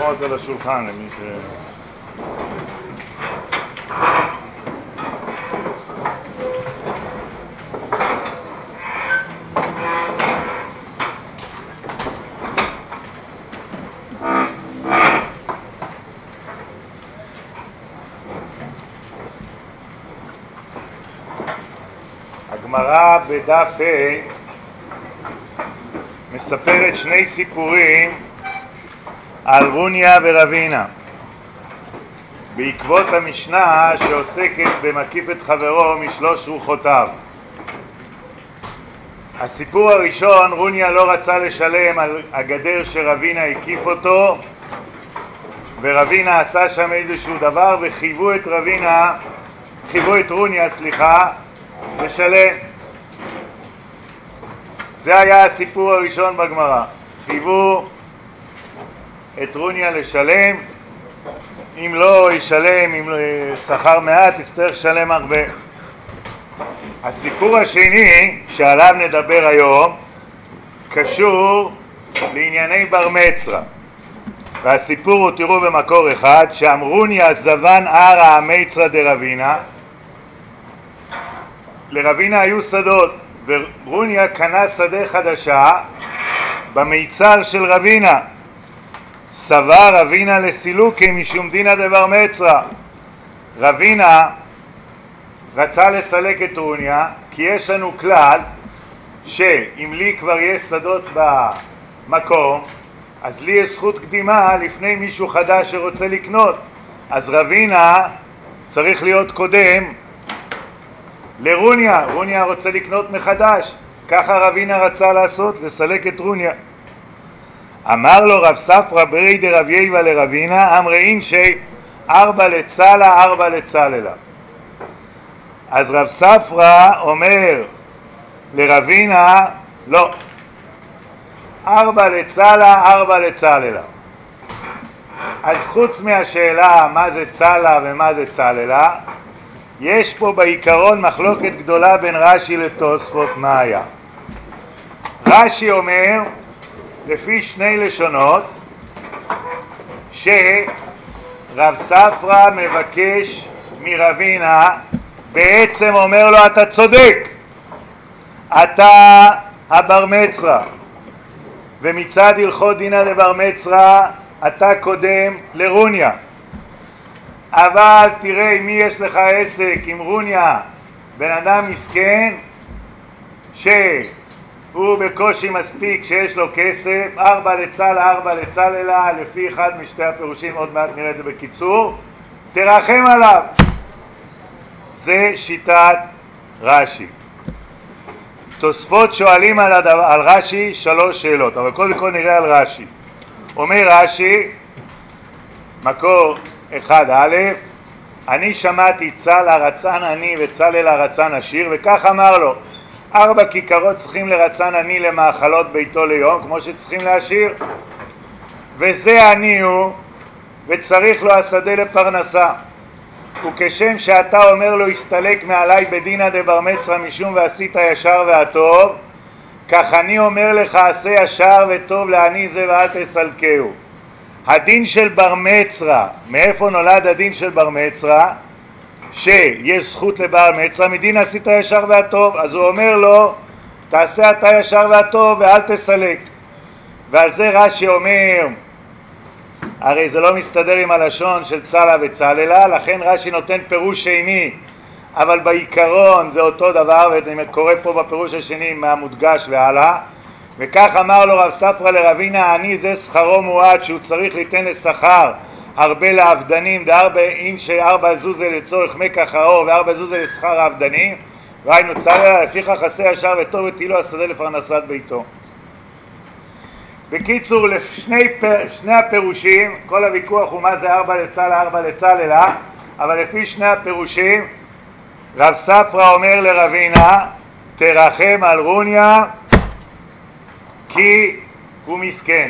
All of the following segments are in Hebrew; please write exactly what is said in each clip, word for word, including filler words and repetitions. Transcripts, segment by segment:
לשמוע אותו לשולחן למי ש... הגמרא בדף ה' מספרת שני סיפורים על רוניה ורבינה בעקבות המשנה שעוסקת במקיף את חברו משלוש רוחותיו. הסיפור הראשון, רוניה לא רצה לשלם על הגדר שרבינה הקיף אותו, ורבינה עשה שם איזשהו דבר וחייבו את רבינה, חייבו את רוניה, סליחה, לשלם. זה היה הסיפור הראשון בגמרא. חייבו את רוניה לשלם, אם לא ישלם, אם לא שכר מעט, יצטרך לשלם הרבה. הסיפור השני שעליו נדבר היום קשור לענייני בר מצרה, והסיפור הוא, תראו במקור אחד, שאמרוניה זבן ערה המצרה דרבינה. לרבינה היו שדות, ורוניה קנה שדה חדשה במיצר של רבינה. סבר רבינה לסילוקי משום דינא דבר מצרה. רבינה רצה לסלק את רוניה, כי יש לנו כלל שאם לי כבר יש שדות במקום, אז לי יש זכות קדימה לפני מישהו חדש שרוצה לקנות. אז רבינה צריך להיות קודם לרוניה. רוניה רוצה לקנות מחדש, ככה רבינה רצה לעשות, לסלק את רוניה. אמר לו רב ספרא ברי דרב יייבא לרבינה, אמרי אינשי ארבע לצלה ארבע לצללה. אז רב ספרא אומר לרבינה, לא, ארבע לצלה ארבע לצללה. אז חוץ מהשאלה מה זה צלה ומה זה צללה, יש פה בעיקרון מחלוקת גדולה בין רש"י לתוספות. מה היה? רש"י אומר לפי שני לשונות שרב ספרא מבקש מרבינה, בעצם אומר לו אתה צודק, אתה הבר מצרה, ומצד הלכות דינא דבר מצרה אתה קודם לרוניה, אבל תראה מי יש לך עסק עם רוניה, בן אדם מסכן שהוא בקושי מספיק שיש לו כסף, ארבע לצלה ארבע לצללה, לפי אחד משתי הפירושים, עוד מעט נראה את זה בקיצור, תרחם עליו. זה שיטת רש"י. תוספות שואלים על, הדבר, על רש"י שלוש שאלות, אבל קודם כל נראה על רש"י. אומר רש"י מקור אחד א', אני שמעתי צלה רצן עני וצללה רצן עשיר, וכך אמר לו, ארבע כיכרות צריכים לרצן עני למאכלות ביתו ליום, כמו שצריכים לעשיר, וזה עני הוא וצריך לו השדה לפרנסה. וכשם שאתה אומר לו הסתלק מעלי בדינא דבר מצרה משום ועשית ישר והטוב, כך אני אומר לך עשה ישר וטוב לעני זה ואל תסלקהו. הדין של בר מצרה, מאיפה נולד הדין של בר מצרה? שיש זכות לבר מצרה מדין עשית ישר והטוב. אז הוא אומר לו תעשה אתה ישר והטוב ואל תסלק. ועל זה רש"י אומר, הרי זה לא מסתדר עם הלשון של צלה וצללה, לכן רש"י נותן פירוש שני, אבל בעיקרון זה אותו דבר, ואני קורא פה בפירוש השני מהמודגש והלאה. וכך אמר לו רב ספרא לרבינה, אני זה שכרו מועט, שהוא צריך ליתן לשכר הרבה לעבדנים, דארבע אינשי ארבע זוזה לצורך מקח האור וארבע זוזה לשכר העבדנים, והיינו צללה לפיכך עשה ישר וטוב ותהילו השדה לפרנסת ביתו. בקיצור, לשני פר, שני הפירושים, כל הוויכוח הוא מה זה ארבע לצלה ארבע לצללה, אבל לפי שני הפירושים רב ספרא אומר לרבינה תרחם על רוניה כי הוא מסכן.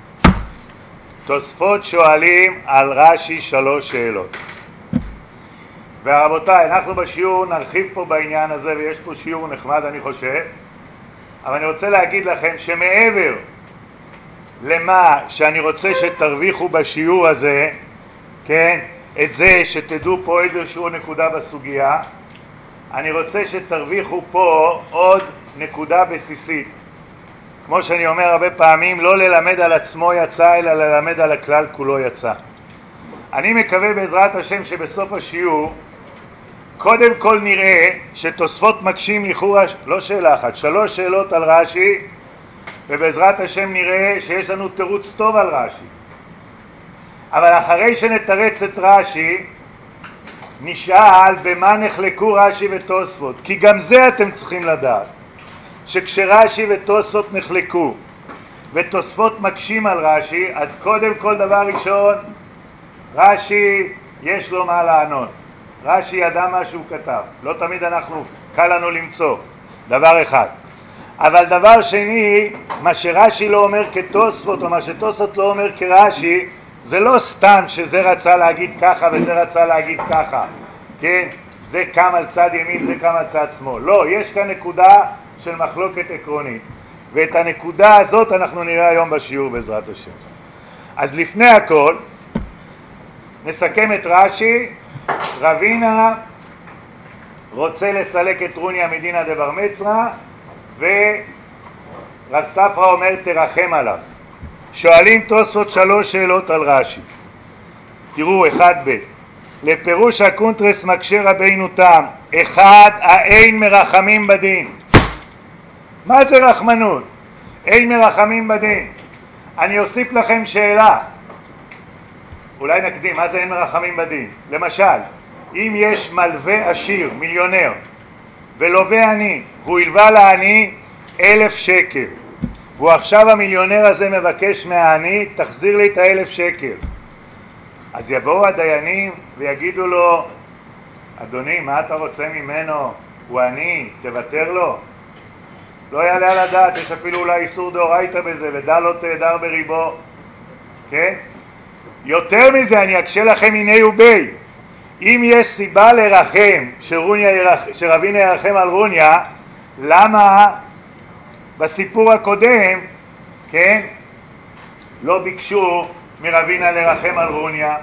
תוספות שואלים על רש"י שלוש שאלות, ורבותיי, אנחנו בשיעור נרחיב פה בעניין הזה, ויש פה שיעור נחמד אני חושב, אבל אני רוצה להגיד לכם שמעבר למה שאני רוצה שתרוויחו בשיעור הזה, כן, את זה שתדעו פה איזשהו נקודה בסוגיה. אני רוצה שתרוויחו פה עוד נקודה בסיסית. כמו שאני אומר הרבה פעמים, לא ללמד על עצמו יצא, אלא ללמד על הכלל כולו יצא. אני מקווה בעזרת השם שבסוף השיעור קודם כל נראה שתוספות מקשים לכאורה, לא שאלה אחת, שלוש שאלות על רש"י, ובעזרת השם נראה שיש לנו תירוץ טוב על רש"י. אבל אחרי שנתרץ את רש"י, נשאל במה נחלקו רש"י ותוספות, כי גם זה אתם צריכים לדעת, שכשרש"י ותוספות נחלקו ותוספות מקשים על רש"י, אז קודם כל דבר ראשון, רש"י יש לו מה לענות. רש"י ידע מה שהוא כתב, לא תמיד אנחנו קל לנו למצוא, דבר אחד. אבל דבר שני, מה שרש"י לא אומר כתוספות או מה שתוספות לא אומר כרש"י, זה לא סתם שזה רצה להגיד ככה וזה רצה להגיד ככה, כן? זה קם על צד ימין, זה קם על צד שמאל. לא, יש כאן נקודה של מחלוקת עקרונית, ואת הנקודה הזאת אנחנו נראה היום בשיעור בעזרת השם. אז לפני הכל נסכם את רש"י. רבינה רוצה לסלק את רוניה מדינא דבר מצרא, ורב ספרא אומר תרחם עליו. שואלים תוספות שלוש שאלות על רש"י. תראו, אחד ב' לפירוש הקונטרס מקשה רבינו תם. אחד, האין מרחמים בדין. מה זה רחמנות? אין מרחמים בדין. אני אוסיף לכם שאלה, אולי נקדים, מה זה אין מרחמים בדין? למשל, אם יש מלווה עשיר, מיליונר, ולווה עני, והוא הלווה לעני אלף שקל, והוא עכשיו המיליונר הזה מבקש מהעני, תחזיר לי את האלף שקל. אז יבואו הדיינים ויגידו לו, אדוני, מה אתה רוצה ממנו? הוא עני, תוותר לו. לא יעלה על הדעת, יש אפילו אולי איסור דאורייתא בזה, ודע לא תהדר בריבו. כן? יותר מזה, אני אקשה לכם הנה ובי. אם יש סיבה לרחם, ירח... שרבינה ירחם על רוניה, למה בסיפור הקודם, כן, לא ביקשו מרבינה לרחם על רוניה?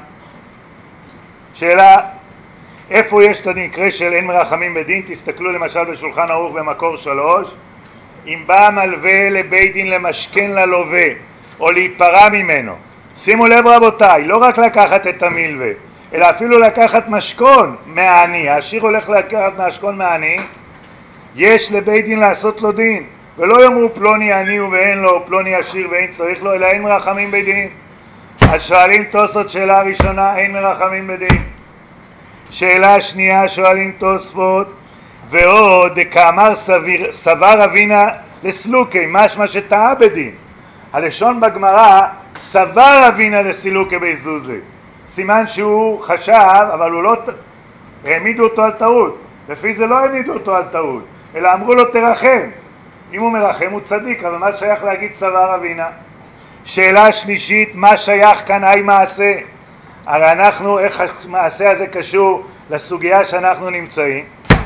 שאלה, איפה יש את המקרה של אין מרחמים בדין? תסתכלו למשל בשולחן ערוך במקור שלוש. אם בא מלווה לבית דין למשכן ללווה או להיפרע ממנו, שימו לב רבותיי, לא רק לקחת את המלווה, אלא אפילו לקחת משכון מהעני. העשיר הולך לקחת משכון מהעני, יש לבית דין לעשות לו דין, ולא יאמרו פלוני עני ואין לו, פלוני עשיר ואין צריך לו, אלא אין מרחמים בדין. אז שואלים תוספות שאלה ראשונה, אין מרחמים בדין. שאלה שנייה שואלים תוספות, ועוד כאמר סביר, סבר רבינה לסלוקי, משמע שטעה בדין. הלשון בגמרא, סבר רבינה לסילוקי בזוזי, סימן שהוא חשב, אבל הוא לא, העמידו אותו על טעות. לפי זה לא העמידו אותו על טעות, אלא אמרו לו תרחם. אם הוא מרחם הוא צדיק, אבל מה שייך להגיד סבר רבינה? שאלה שלישית, מה שייך כאן אי מעשה? הרי אנחנו, איך המעשה הזה קשור לסוגיה שאנחנו נמצאים?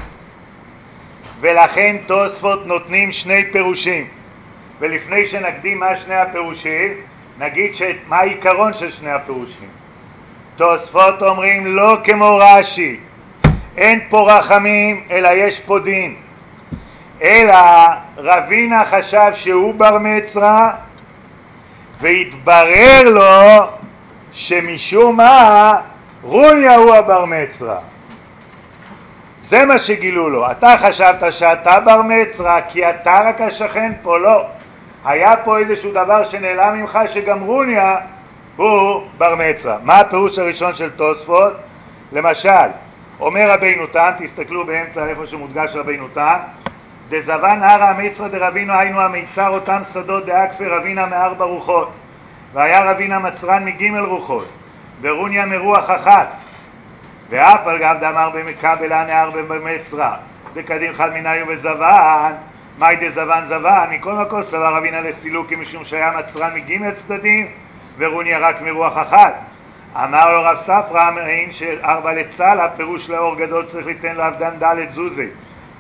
ולכן תוספות נותנים שני פירושים, ולפני שנקדים מה שני הפירושים, נגיד שאת, מה העיקרון של שני הפירושים. תוספות אומרים לא כמו רש"י, אין פה רחמים אלא יש פה דין, אלא רבינה חשב שהוא בר מצרא, והתברר לו שמשום מה רוניה הוא הבר מצרא. זה מה שגילו לו. אתה חשבת שאתה בר מצרא כי אתה רק השכן פה, לא. היה פה איזשהו דבר שנעלם ממך, שגם רוניה הוא בר מצרא. מה הפירוש הראשון של תוספות? למשל, אומר רבינו תם, תסתכלו באמצע איפה שמודגש רבינו תם, דזבן הרא המצרא דרבינו היינו המיצר אותם שדות דאקפי רבינה מארבע רוחות, והיה רבינה מצרן מגימל רוחות, ורוניה מרוח אחת, ואף על גב דאמר במקבלה נהר במצרא דקדים חד מניו בזבן. מהי דזבן זבן? מכל מקום סבר רבינה לסילוקי, משום שהיה מצרן מגימל צדדים ורוניה רק מרוח אחת. אמר לו רב ספרא, אין שארבע לצלה פירוש לאור גדול צריך ליתן לאבדן ד' זוזי,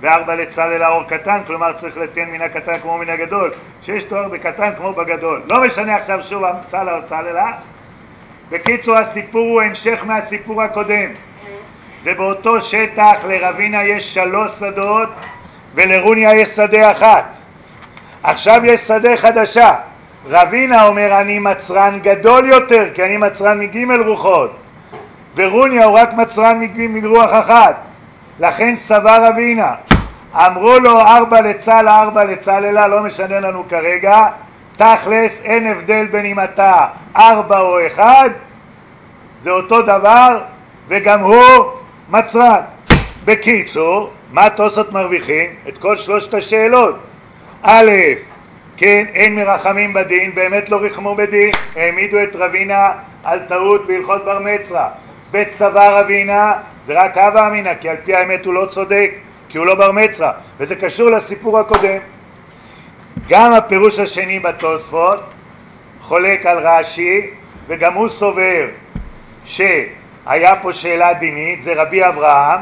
וארבע לצללה אור קטן, כלומר צריך לתן מן הקטן כמו מן הגדול, שיש תואר בקטן כמו בגדול. לא משנה עכשיו שוב צלה או צללה. בקיצור, הסיפור הוא המשך מהסיפור הקודם. זה באותו שטח, לרבינה יש שלוש שדות ולרוניה יש שדה אחת. עכשיו יש שדה חדשה. רבינה אומר אני מצרן גדול יותר כי אני מצרן מג' רוחות, ורוניה הוא רק מצרן מרוח אחת, לכן סבר רבינה. אמרו לו ארבע לצלה ארבע לצללה, לא משנה לנו כרגע, תכלס אין הבדל בין אם אתה ארבע או אחד, זה אותו דבר וגם הוא מצרן. בקיצור, מה תוספות מרוויחים? את כל שלושת השאלות. א', כן, אין מרחמים בדין, באמת לא רחמו בדין, העמידו את רבינה על טעות בהלכות בר מצווה. בצבא רבינה זה רק הווה אמינא, כי על פי האמת הוא לא צודק, כי הוא לא בר מצווה, וזה קשור לסיפור הקודם. גם הפירוש השני בתוספות חולק על רש"י, וגם הוא סובר שהיה פה שאלה דינית, זה רבי אברהם,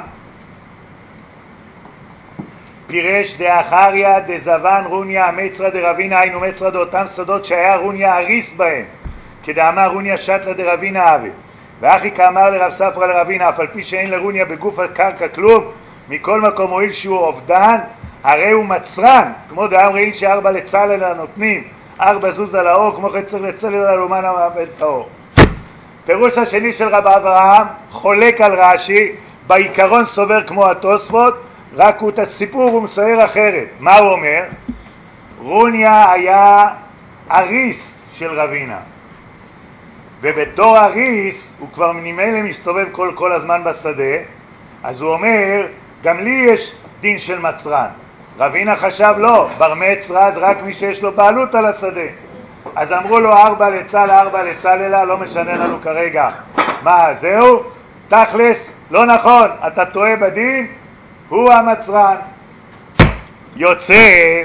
פירש דאחריה דזבן רוניה מצרא דרבינה, היינו מצרא דאותם שדות שהיה רוניה הריס בהם, כדאמר רוניה שתלה דרבינה אבי. ואחי כאמר לרב ספרא לרבינה, אף על פי שאין לרוניה בגוף הקרקע כלום, מכל מקום הואיל שהוא אובדן, הרי הוא מצרן, כמו דאמרין שארבע לצללה נותנים, ארבע זוז על האור, כמו חצר לצללה לאומן המעבד את האור. פירוש השני של רב אברהם חולק על רש"י, בעיקרון סובר כמו התוספות, רק הוא את הסיפור הוא מצייר אחרת. מה הוא אומר? רוניה היה אריס של רבינה, ובתור אריס הוא כבר ממילא מסתובב כל, כל הזמן בשדה, אז הוא אומר גם לי יש דין של מצרן. רבינה חשב לא, בר מצווה זה רק מי שיש לו בעלות על השדה, אז אמרו לו ארבע לצלה ארבע לצללה, לא משנה לנו כרגע מה זהו, תכלס לא נכון, אתה טועה בדין, הוא המצרן. יוצא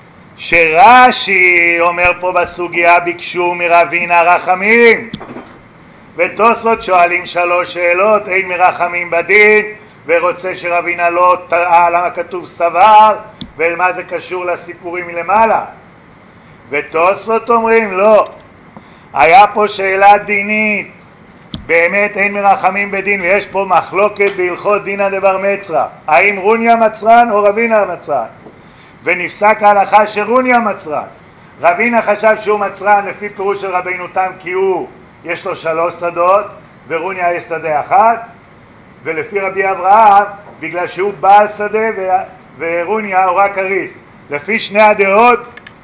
שרש"י אומר פה בסוגיה ביקשו מרבינה רחמים, ותוספות שואלים שלוש שאלות, אין מרחמים בדין, ורוצה שרבינה לא טעה למה כתוב סבר ולמה זה קשור לסיפורים מלמעלה. ותוספות אומרים לא, היה פה שאלה דינית, באמת אין מרחמים בדין, ויש פה מחלוקת בהלכות דינא דבר מצרא, האם רוניה מצרן או רבינה מצרן, ונפסק ההלכה שרוניה מצרן. רבינה חשב שהוא מצרן לפי פירוש של רבינו תם, כי הוא יש לו שלוש שדות ורוניה יש שדה אחת, ולפי רבי אברהם בגלל שהוא בעל שדה ורוניה הוא רק אריס. לפי שני הדעות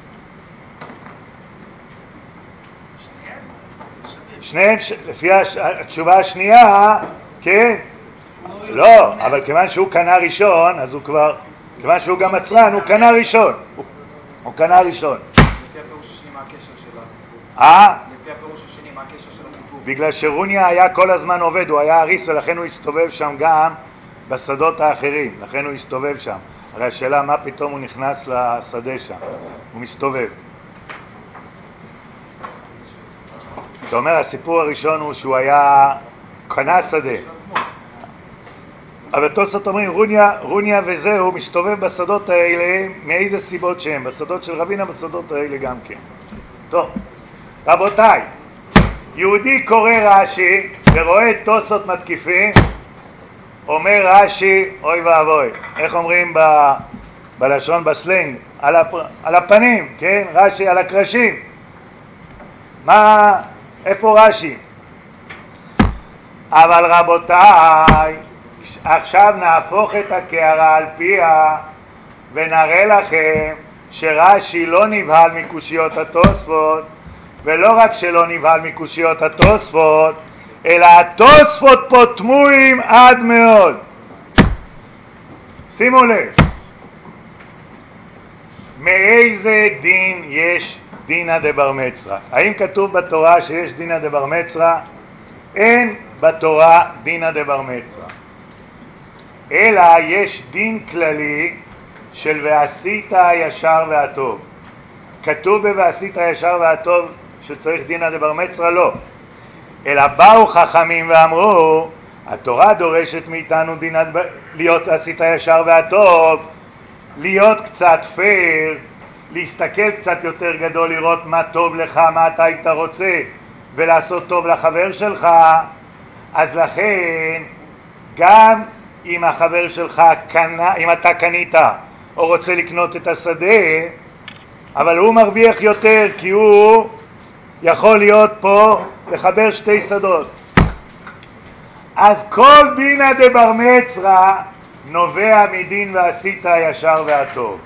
שניהם, לפי התשובה השנייה, כן, לא, אבל כיוון שהוא קנה ראשון, אז הוא כבר, כיוון שהוא גם מצרן, הוא קנה ראשון, הוא קנה ראשון. לפי הפירוש השני, מה הקשר של הסיפור? אה? לפי הפירוש השני, מה הקשר של הסיפור? בגלל שרוניה היה כל הזמן עובד, הוא היה אריס, ולכן הוא הסתובב שם גם בשדות האחרים, לכן הוא הסתובב שם. הרי השאלה מה פתאום הוא נכנס לשדה שם, הוא מסתובב. זאת אומרת, הסיפור הראשון הוא שהוא היה קנה שדה, אבל תוספות אומרים רוניה, רוניה וזה הוא מסתובב בשדות האלה מאיזה סיבות שהם, בשדות של רבינה, בשדות האלה גם כן. טוב, רבותיי, יהודי קורא רש"י ורואה את תוספות מתקיפים, אומר רש"י אוי ואבוי, איך אומרים ב, בלשון בסלנג, על, הפ, על הפנים, כן, רש"י על הקרשים. מה, איפה רש"י? אבל רבותיי, עכשיו נהפוך את הקערה על פיה ונראה לכם שרש"י לא נבהל מקושיות התוספות, ולא רק שלא נבהל מקושיות התוספות, אלא התוספות פה תמוהים עד מאוד. שימו לב, מאיזה דין יש דינא דבר מצרא? האם כתוב בתורה שיש דינא דבר מצרא? אין בתורה דינא דבר מצרא, אלא יש דין כללי של ועשית הישר והטוב. כתוב בוועשית הישר והטוב שצריך דינא דבר מצרא? לא, אלא באו חכמים ואמרו התורה דורשת מאיתנו דינא להיות עשית הישר והטוב להיות קצת פייר, להסתכל קצת יותר גדול, לראות מה טוב לך, מה אתה היית רוצה, ולעשות טוב לחבר שלך. אז לכן, גם אם החבר שלך קנה, אם אתה קנית או רוצה לקנות את השדה, אבל הוא מרוויח יותר כי הוא יכול להיות פה לחבר שתי שדות. אז כל דינא דבר מצרא נובע מדין ועשית הישר והטוב.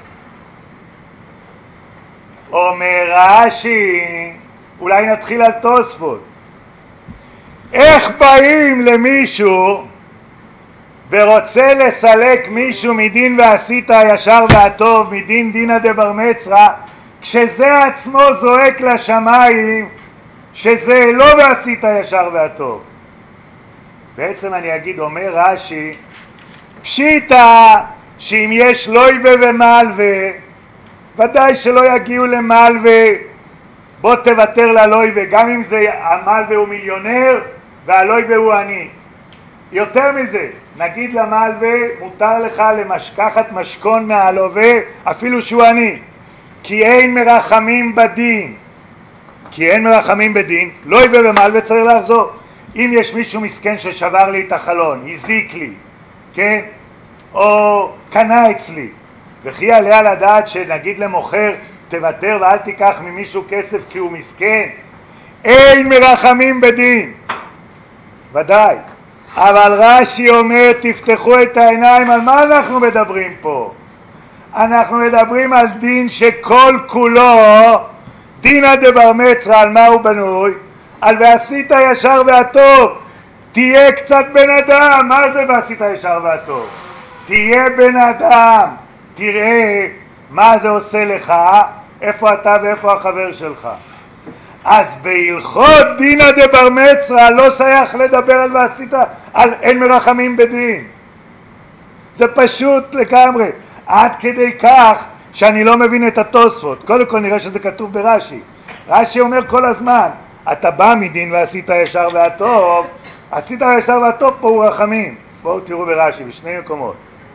אומר רש"י, אולי נתחיל על תוספות. איך באים למישהו ורוצה לסלק מישהו מדין ועשית הישר והטוב, מדין דינא דבר מצרא, כשזה עצמו זועק לשמיים שזה לא ועשית הישר והטוב? בעצם אני אגיד, אומר רש"י, פשיטא שאם יש לויבה ומלווה, ודאי שלא יגיעו למלווה, בוא תוותר ללויבה, גם אם זה המלווה הוא מיליונר והלויבה הוא עני. יותר מזה, נגיד למלווה, מותר לך לקחת משכון מהלווה אפילו שהוא עני, כי אין מרחמים בדין. כי אין מרחמים בדין, לויבה ומלווה צריך לחזור. אם יש מישהו מסכן ששבר לי את החלון, הזיק לי, כן? או קנה אצלי, וכי יעלה לדעת שנגיד למוכר תוותר ואל תיקח ממישהו כסף כי הוא מסכן? אין מרחמים בדין, ודאי. אבל רש"י אומר, תפתחו את העיניים, על מה אנחנו מדברים פה? אנחנו מדברים על דין שכל כולו דינא דבר מצרא. על מה הוא בנוי? על ועשית הישר והטוב. תהיה קצת בן אדם. מה זה ועשית הישר והטוב? תהיה בן אדם, תראה מה זה עושה לך, איפה אתה ואיפה החבר שלך. אז בהלכות דינא דבר מצרא לא שייך לדבר על ועשית, על אין מרחמים בדין. זה פשוט לגמרי, עד כדי כך שאני לא מבין את התוספות. קודם כל נראה שזה כתוב ברש"י. רש"י אומר כל הזמן, אתה בא מדין ועשית הישר והטוב, עשית הישר והטוב פה הוא רחמים. בואו תראו ברש"י בשני מקומות.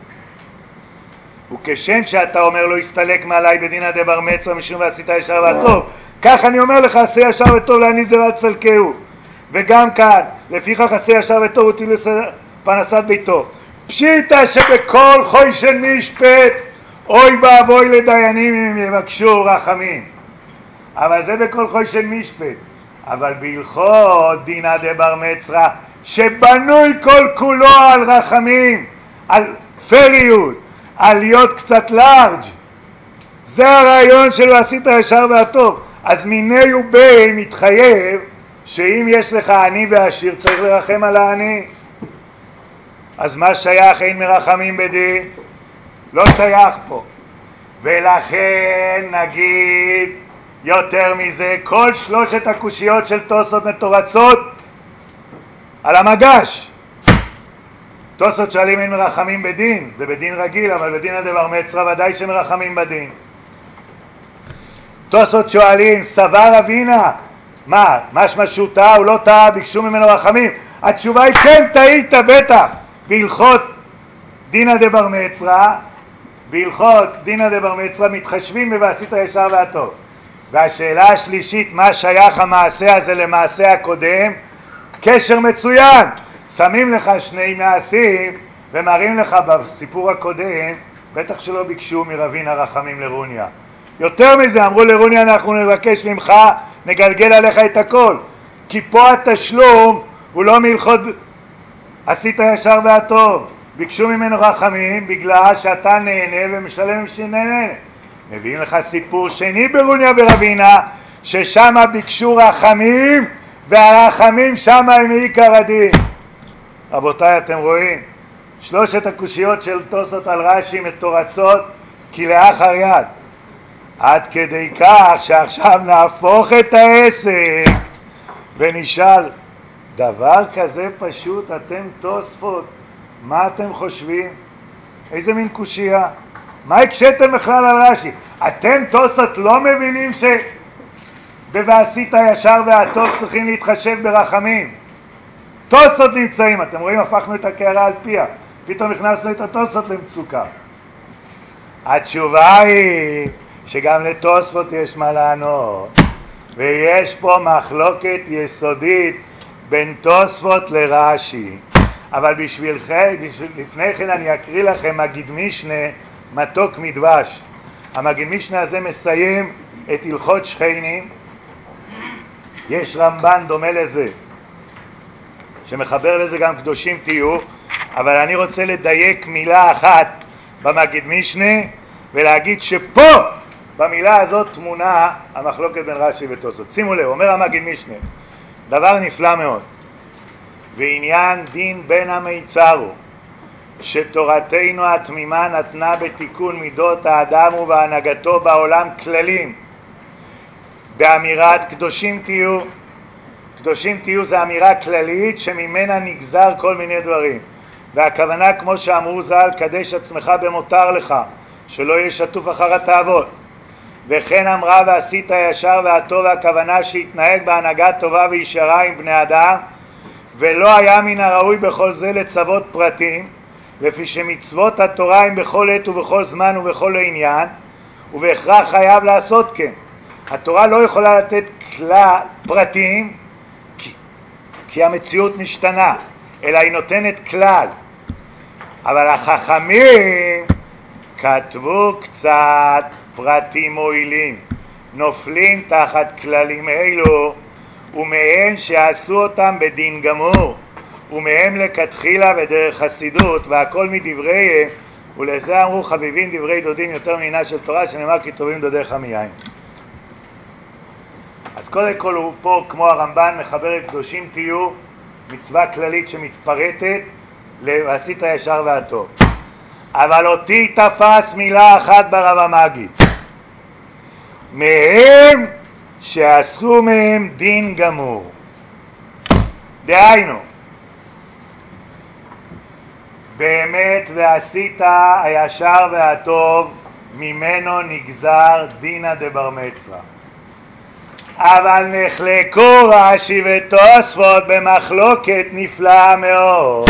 וכשם שאתה אומר לו הסתלק מעלי בדינא דבר מצרא משום ועשית הישר והטוב, כך אני אומר לך עשה ישר וטוב לעני זה ואל תסלקהו. וגם כאן לפיכך עשה ישר וטוב ותהיו לפרנסת ביתו. פשיטא שבכל חוישן משפט אוי ואבוי לדיינים אם הם יבקשו רחמים, אבל זה בכל חוישן משפט. אבל בהלכות דינא דבר מצרא שבנוי כל כולו על רחמים, על פריות, על להיות קצת לארג', זה הרעיון של ועשית הישר והטוב. אז מיני ובי מתחייב שאם יש לך עני ועשיר צריך לרחם על העני. אז מה שייך אין מרחמים בדין? לא שייך פה. ולכן נגיד יותר מזה, כל שלושת הקושיות של תוספות מתורצות על המגש. תוספות שואלים אין מרחמים בדין, זה בדין רגיל, אבל בדין הדבר מצרא ודאי שמרחמים בדין. תוספות שואלים סבר אבינה, מה, משמע שהוא טעה, הוא לא טעה, ביקשו ממנו רחמים? התשובה היא כן, טעית בטח. בהלכות דינא דבר מצרא, בהלכות דינא דבר מצרא מתחשבים בוועשית הישר והטוב. והשאלה השלישית, מה שייך המעשה הזה למעשה הקודם? קשר מצוין. שמים לך שני מעשים ומראים לך בסיפור הקודם, בטח שלא ביקשו מרבין הרחמים לרוניה. יותר מזה, אמרו לרוניה אנחנו נבקש ממך, נגלגל עליך את הכל, כי פה התשלום הוא לא מהלכות עשית ישר והטוב. ביקשו ממנו רחמים בגלל שאתה נהנה ומשלם עם שנהנה. מביאים לך סיפור שני ברוניה ורבינה, ששם ביקשו רחמים והרחמים שם הם עיקר הדין. רבותיי, אתם רואים? שלושת הקושיות של תוספות על רש"י מתורצות כלאחר יד. עד כדי כך שעכשיו נהפוך את העסק ונשאל, דבר כזה פשוט, אתם תוספות, מה אתם חושבים? איזה מין קושייה? מה הקשתם בכלל על רש"י? אתם תוספות לא מבינים שבוועשית הישר והטוב צריכים להתחשב ברחמים? תוספות נמצאים, אתם רואים, הפכנו את הקערה על פיה, פתאום הכנסנו את התוספות למצוקה. התשובה היא שגם לתוספות יש מה לענות, ויש פה מחלוקת יסודית בין תוספות לרש"י. אבל בשבילכם, בשביל, לפני כן אני אקריא לכם מגיד משנה מתוק מדבש. המגיד משנה הזה מסיים את הלכות שכנים. יש רמב"ן דומה לזה שמחבר לזה גם קדושים תהיו, אבל אני רוצה לדייק מילה אחת במגיד משנה ולהגיד שפה במילה הזאת תמונה המחלוקת בין רש"י ותוספות. שימו לב, אומר המגיד משנה דבר נפלא מאוד, ועניין דין בין המיצר הוא שתורתנו התמימה נתנה בתיקון מידות האדם ובהנהגתו בעולם כללים באמירת קדושים תהיו. קדושים תהיו זה אמירה כללית שממנה נגזר כל מיני דברים, והכוונה כמו שאמרו ז"ל, קדש עצמך במותר לך שלא יהיה שטוף אחר התאוות. וכן אמרה ועשית הישר והטוב, והכוונה שהתנהג בהנהגה טובה וישרה עם בני אדם, ולא היה מן הראוי בכל זה לצוות פרטים, לפי שמצוות התורה הם בכל עת ובכל זמן ובכל עניין, ובהכרח חייב לעשות כן. התורה לא יכולה לתת כלל פרטים כי, כי המציאות משתנה, אלא היא נותנת כלל. אבל החכמים כתבו קצת פרטים מועילים, נופלים תחת כללים אלו, ומהם שעשו אותם בדין גמור, ומהם לכתחילה בדרך חסידות, והכל מדבריהם, ולזה אמרו חביבים דברי דודים יותר מעינה של תורה, שנאמר כי טובים דודיך מיין. אז קודם כל הוא פה כמו הרמב"ן מחבר את קדושים תהיו, מצווה כללית שמתפרטת לעשית הישר והטוב. אבל אותי תפס מילה אחת ברב המגיד, מהם שעשו מהם דין גמור. דהיינו, באמת ועשית הישר והטוב, ממנו נגזר דינא דבר מצרא. אבל נחלקו רש"י ותוספות במחלוקת נפלאה מאוד,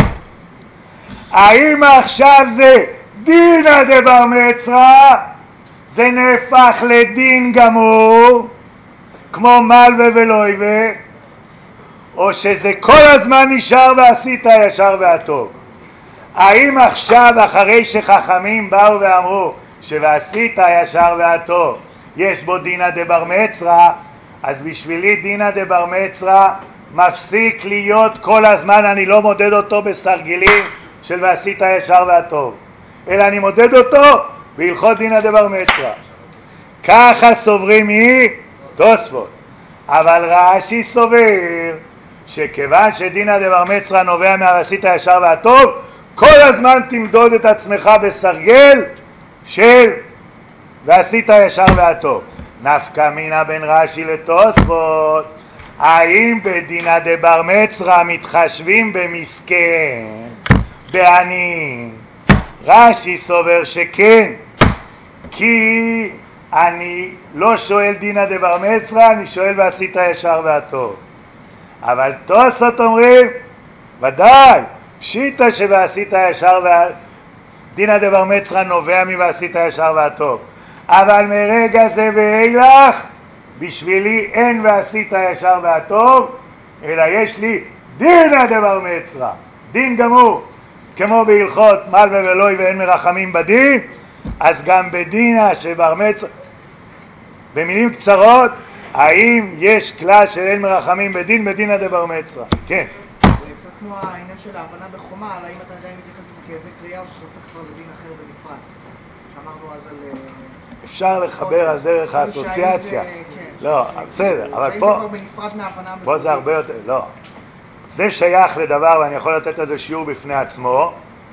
האם עכשיו זה דינא דבר מצרא, זה נהפך לדין גמור כמו מלווה ולויבה, או שזה כל הזמן נשאר ועשית הישר והטוב? האם עכשיו אחרי שחכמים באו ואמרו שוועשית הישר והטוב יש בו דינא דבר מצרא, אז בשבילי דינא דבר מצרא מפסיק להיות כל הזמן, אני לא מודד אותו בסרגילים של ועשית הישר והטוב, אלא אני מודד אותו בהלכות דינא דבר מצרא. ככה סוברים היא תוספות. אבל רש"י סובר שכיוון שדינא דבר מצרא נובע מהעשית הישר והטוב, כל הזמן תמדוד את עצמך בסרגל של ועשית הישר והטוב. נפקא מינה בין רש"י לתוספות, האם בדינא דבר מצרא מתחשבים במסכן, בעני? רש"י סובר שכן, כי אני לא שואל דינא דבר מצרא, אני שואל ועשית הישר והטוב. אבל תוספות אומרים ודאי פשיטא שוועשית הישר וה... דינא דבר מצרא נובע מוועשית הישר והטוב, אבל מרגע זה ואילך בשבילי אין ועשית הישר והטוב, אלא יש לי דינא דבר מצרא, דין גמור, כמו בהלכות מלווה ולוי ואין מרחמים בדין, אז גם בדינא שבר מצרא. במילים קצרות, האם יש כלל של אין מרחמים בדין בדינא דבר מצרא? כן. זה קצת כמו העניין של ההבנה בחומה, על האם אתה עדיין מתייחס לזה כאיזה קריאה או שזה הופך כבר לדין אחר בנפרד, שאמרנו אז על... אפשר לחבר על דרך האסוציאציה. לא, בסדר, אבל פה... זה כבר בנפרד מההבנה המקורית. פה זה הרבה יותר... לא. זה שייך לדבר, ואני יכול לתת על זה שיעור בפני עצמו.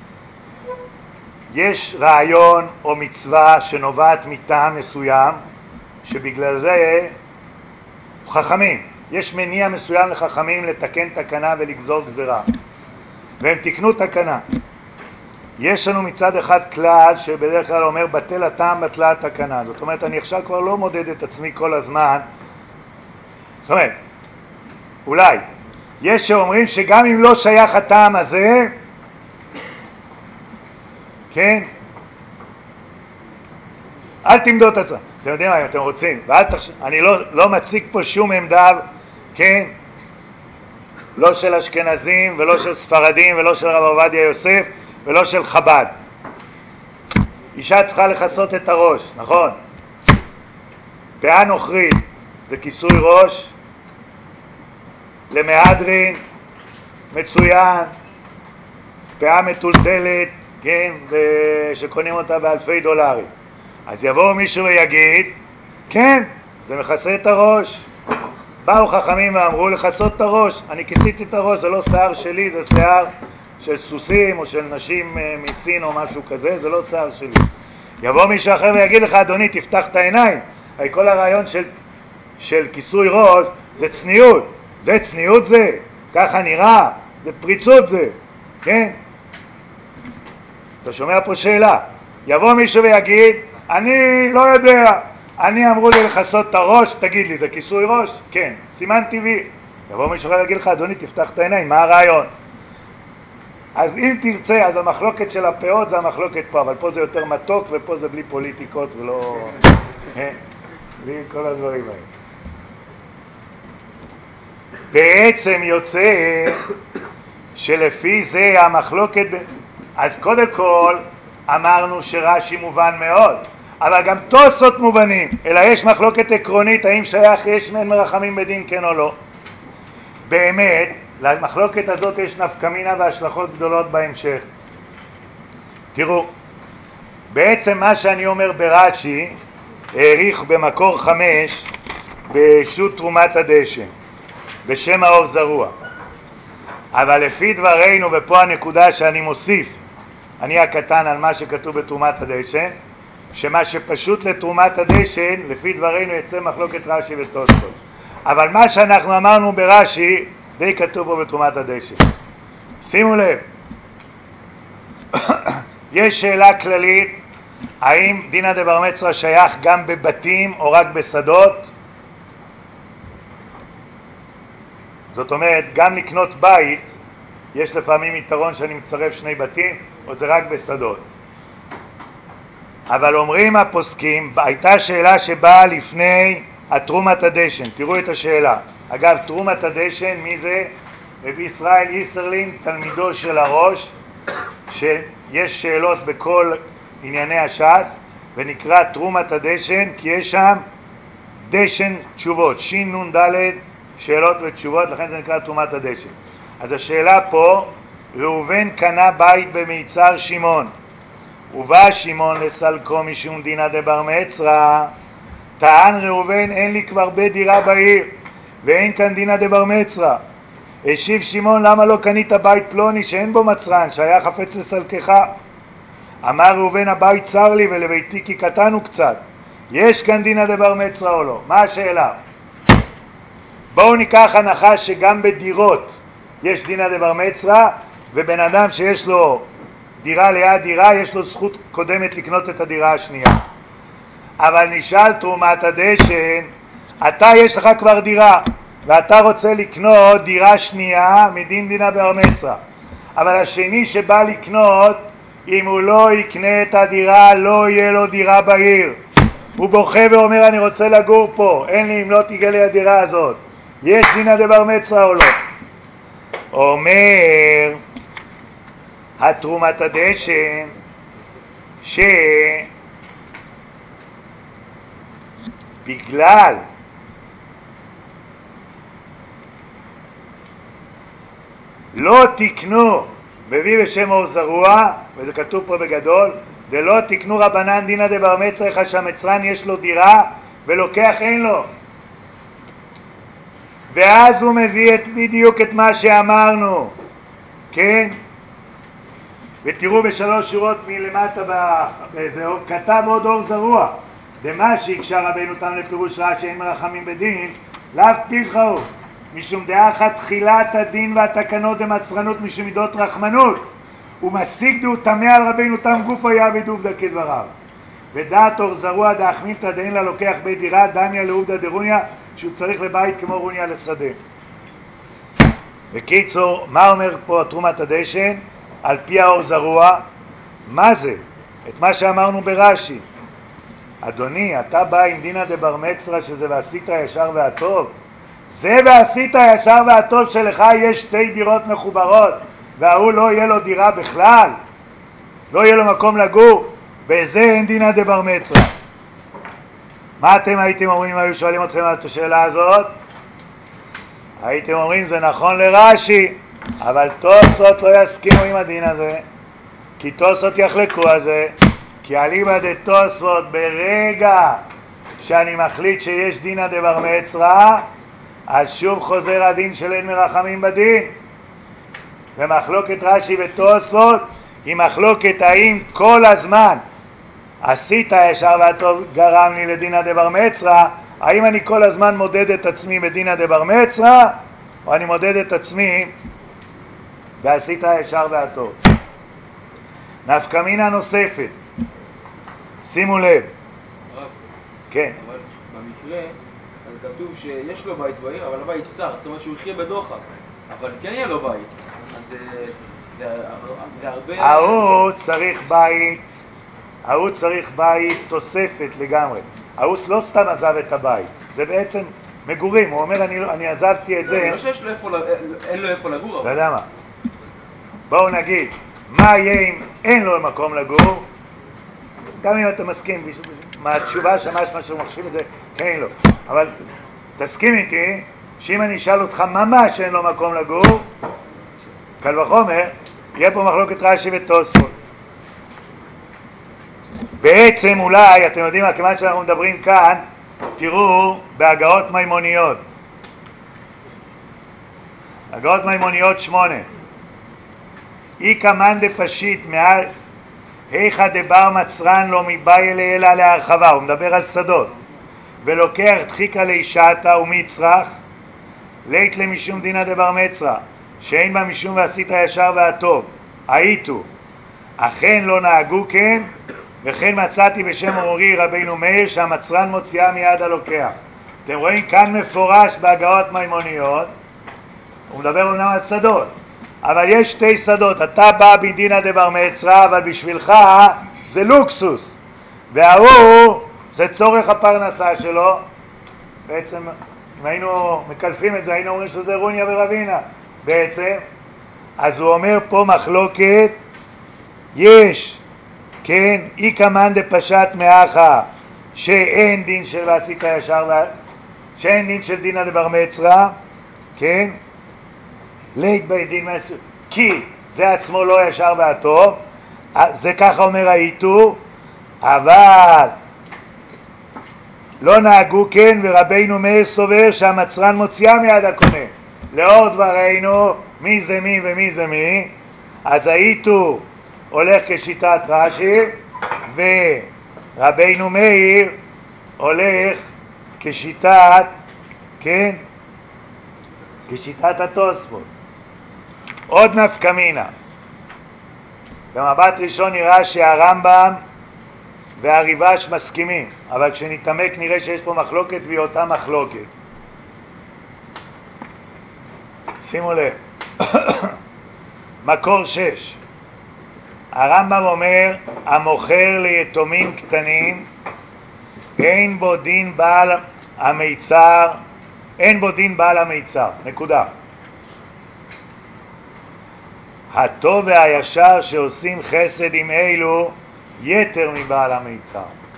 יש רעיון או מצווה שנובעת מטעם מסוים, שבגלל זה חכמים, יש מניע מסוים לחכמים לתקן תקנה ולגזור גזרה, והם תקנו תקנה. יש לנו מצד אחד כלל שבדרך כלל אומר בטל הטעם בטלה התקנה, זאת אומרת אני עכשיו כבר לא מודד את עצמי כל הזמן. זאת אומרת, אולי יש שאומרים שגם אם לא שייך הטעם הזה, כן, אל תמדוד את עצמם, אתם יודעים מה, אם אתם רוצים, ואל תחש... אני לא, לא מציג פה שום עמדה, כן, לא של אשכנזים ולא של ספרדים ולא של רב עובדיה יוסף ולא של חב"ד. אישה צריכה לכסות את הראש, נכון? פאה נוכרית זה כיסוי ראש, למהדרין מצוין, פאה מטולטלת, כן, שקונים אותה באלפי דולרים. אז יבוא מישהו ויגיד, כן, זה מכסה את הראש. באו חכמים ואמרו לכסות את הראש. אני כיסיתי את הראש, זה לא שיער שלי, זה שיער של סוסים או של נשים מסין או משהו כזה, זה לא שיער שלי. יבוא מישהו אחר ויגיד לך, אדוני, תפתח את העיניים. הרי כל הרעיון של, של כיסוי ראש זה צניעות. זה צניעות זה, ככה נראה, זה פריצות זה, כן? אתה שומע פה שאלה. יבוא מישהו ויגיד, אני לא יודע, אני אמרו לי לכסות את הראש, תגיד לי, זה כיסוי ראש? כן, סימן טבעי. יבוא מישהו ויגיד לך, אדוני, תפתח את העיניים, מה הרעיון? אז אם תרצה, אז המחלוקת של הפאות זה המחלוקת פה, אבל פה זה יותר מתוק ופה זה בלי פוליטיקות ולא... בלי כל הדברים האלה. בעצם יוצא שלפי זה המחלוקת... אז קודם כל אמרנו שרש"י מובן מאוד, אבל גם תוספות מובנים, אלא יש מחלוקת עקרונית האם שייך יש מן מרחמים בדין כן או לא. באמת למחלוקת הזאת יש נפקא מינה והשלכות גדולות בהמשך. תראו, בעצם מה שאני אומר ברש"י העריך במקור חמש בשו"ת תרומת הדשן בשם האור זרוע, אבל לפי דברינו, ופה הנקודה שאני מוסיף, אני הקטן על מה שכתוב בתרומת הדשן, שמה שפשוט לתרומת הדשן לפי דברינו יצא מחלוקת רש"י ותוספות, אבל מה שאנחנו אמרנו ברש"י די כתוב פה בתרומת הדשן. שימו לב, יש שאלה כללית, האם דינא דבר מצווה שייך גם בבתים או רק בשדות? זאת אומרת, גם לקנות בית יש לפעמים יתרון שאני מצרף שני בתים, או זה רק בשדות. אבל אומרים הפוסקים, הייתה שאלה שבאה לפני התרומת הדשן, תראו את השאלה. אגב, תרומת הדשן, מי זה? רבי ישראל איסרלין, תלמידו של הראש, שיש שאלות בכל ענייני הש"ס, ונקרא תרומת הדשן, כי יש שם דשן תשובות, שין נון ד' שאלות ותשובות, לכן זה נקרא תרומת הדשן. אז השאלה פה, ראובן קנה בית במיצר שמעון, ובא שמעון לסלקו משום דינא דבר מצווה. טען ראובן, אין לי כבר בית דירה בעיר ואין כאן דינא דבר מצווה. השיב שמעון, למה לא קנית בית פלוני שאין בו מצרן, שהיה חפץ לסלקך? אמר ראובן, הבית צר לי ולביתי כי קטן הוא קצת, יש כאן דינא דבר מצווה או לא? מה השאלה? בואו ניקח הנחה שגם בדירות יש דינא דבר מצווה, ובן אדם שיש לו דירה ליד דירה יש לו זכות קודמת לקנות את הדירה השנייה. אבל נשאל תרומת הדשן, אתה יש לך כבר דירה ואתה רוצה לקנות דירה שנייה מדין דינא דבר מצווה, אבל השני שבא לקנות, אם הוא לא יקנה את הדירה לא יהיה לו דירה בעיר, הוא בוכה ואומר אני רוצה לגור פה, אין לי אם לא תיגע לי הדירה הזאת, יש דינא דבר מצווה או לא? אומר התרומת הדשן שבגלל לא תקנו, מביא בשם אור זרוע, וזה כתוב פה בגדול, דלא תקנו רבנן דינא דבר מצווה, איך שהמצרן יש לו דירה ולוקח אין לו. ואז הוא מביא את בדיוק את מה שאמרנו, כן? ותראו בשלוש שורות מלמטה בזה, כתב עוד אור זרוע, דמה שהקשה רבנו תם לפירוש רש"י אין מרחמים בדין, לאו פיך הוא, משום דעה אחת תחילת הדין והתקנות דמצרנות משום מידות רחמנות, ומסיק דהו תמה על רבנו תם גופו יעבד עובדא כדבריו. ודעת אור זרוע דאחמינתא דאין לה לוקח בית דירה דמיה לעובדא דרוניה, שהוא צריך לבית כמו רוניה לשדה. בקיצור, מה אומר פה תרומת הדשן? על פי האור זרוע, מה זה? את מה שאמרנו ברש"י. אדוני, אתה בא עם דינא דבר מצרא שזה ועשית הישר והטוב. זה ועשית הישר והטוב שלך יש שתי דירות מחוברות, והוא לא יהיה לו דירה בכלל, לא יהיה לו מקום לגור, בזה אין דינא דבר מצרא. מה אתם הייתם אומרים אם היו שואלים אתכם על השאלה הזאת? הייתם אומרים זה נכון לרש"י, אבל תוספות לא יסכימו עם הדין הזה, כי תוספות יחלקו על זה, כי אליבא דתוספות ברגע שאני מחליט שיש דינא דבר מצרא, אז שוב חוזר הדין של אין מרחמים בדין. ומחלוקת רש"י ותוספות היא מחלוקת האם כל הזמן עשית הישר והטוב גרם לי לדינא דבר מצרא, האם אני כל הזמן מודד את עצמי בדינא דבר מצרא, או אני מודד את עצמי ועשית הישר והטוב. נפקא מינה נוספת, שימו לב. הרב, כן. אבל במקרה, אז כתוב שיש לו בית בעיר, אבל הבית צר, זאת אומרת שהוא יחיה בדוחק, אבל כן יהיה לו בית. אז זה, זה, זה הרבה... ההוא צריך בית, ההוא צריך בית תוספת לגמרי. ההוא לא סתם עזב את הבית, זה בעצם מגורים. הוא אומר אני, אני עזבתי את זה. לא שיש לו איפה, אין לו איפה לגור. אתה יודע מה? בואו נגיד, מה יהיה אם אין לו מקום לגור? גם אם אתה מסכים, מהתשובה שמש מה שהוא מחשיב את זה, כן אין לו. אבל תסכים איתי שאם אני אשאל אותך ממש אין לו מקום לגור, קל וחומר, יהיה פה מחלוקת רש"י ותוספות. בעצם אולי, אתם יודעים מה, כיוון שאנחנו מדברים כאן, תראו בהגאות מימוניות. הגאות מימוניות שמונה. איקא מאן דפשיט מעל היכא דבר מצרן לא מבאי אלא להרחבה, הוא מדבר על שדות, ולוקח דחיקה לישעתא ומצרך לית למשום דינא דבר מצרא שאין בה משום ועשית הישר והטוב הייתו אכן לא נהגו כן, וכן מצאתי בשם אורי רבינו מאיר שהמצרן מוציאה מיד הלוקח. אתם רואים כאן מפורש בהגאות מימוניות, הוא מדבר אומנם על שדות, אבל יש שתי שדות, אתה בא בדינא דבר מצרא, אבל בשבילך זה לוקסוס, והוא זה צורך הפרנסה שלו. בעצם אם היינו מקלפים את זה היינו אומרים שזה רוניה ורבינה בעצם. אז הוא אומר פה מחלוקת, יש כן איקא מאן דפשט מאחא שאין דין של ועשית הישר ו... שאין דין של דינא דבר מצרא, כן, לית בית דין מסוים, כי זה עצמו לא ישר והטוב, זה ככה אומר הייתו, אבל לא נהגו כן, ורבינו מאיר סובר שהמצרן מוציאה מיד הקונה. לאור דברינו מי זה מי ומי זה מי, אז הייתו הולך כשיטת רש"י, ורבינו מאיר הולך כשיטת, כן, כשיטת התוספות. עוד נפקא מינה, במבט ראשון נראה שהרמב"ם והריב"ש מסכימים, אבל כשנתעמק נראה שיש פה מחלוקת והיא אותה מחלוקת. שימו לב. מקור שש, הרמב"ם אומר המוכר ליתומים קטנים אין בו דין בעל המיצר, אין בו דין בעל המיצר, נקודה. הטוב והישר שעושים חסד עם אלו יתר מבעל המיצר.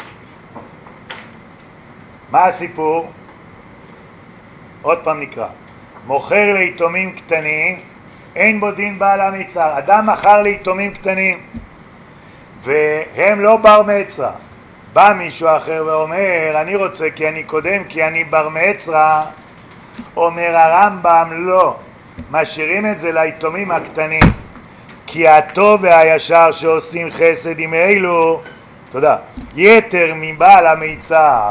מה הסיפור? עוד פעם נקרא. מוכר ליתומים קטנים אין בו דין בעל המיצר. אדם מכר ליתומים קטנים והם לא בר מצרא. בא מישהו אחר ואומר אני רוצה כי אני קודם כי אני בר מצרא. אומר הרמב"ם לא, משאירים את זה ליתומים הקטנים, כי הטוב והישר שעושים חסד עם אלו, תודה, יתר מבעל המיצר.